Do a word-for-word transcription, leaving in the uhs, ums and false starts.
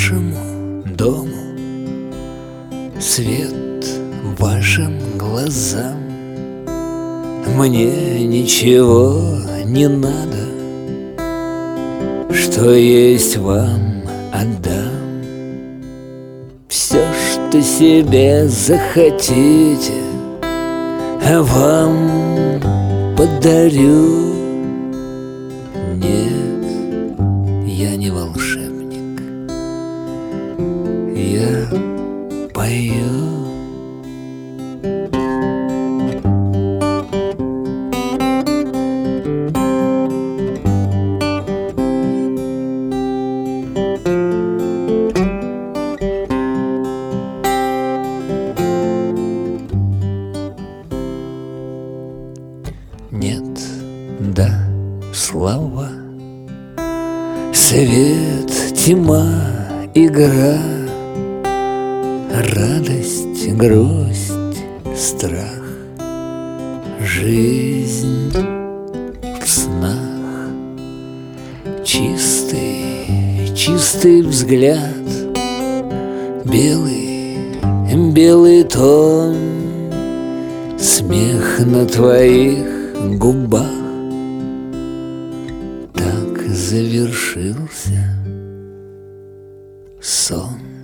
вашему дому, свет вашим глазам. Мне ничего не надо, что есть вам отдам. Все, что себе захотите, вам подарю. Нет, я не волшебник, я пою. Нет, да, слова, свет, тьма, игра, радость, грусть, страх, жизнь в снах. Чистый, чистый взгляд, белый, белый тон, смех на твоих губах. Так завершился сон.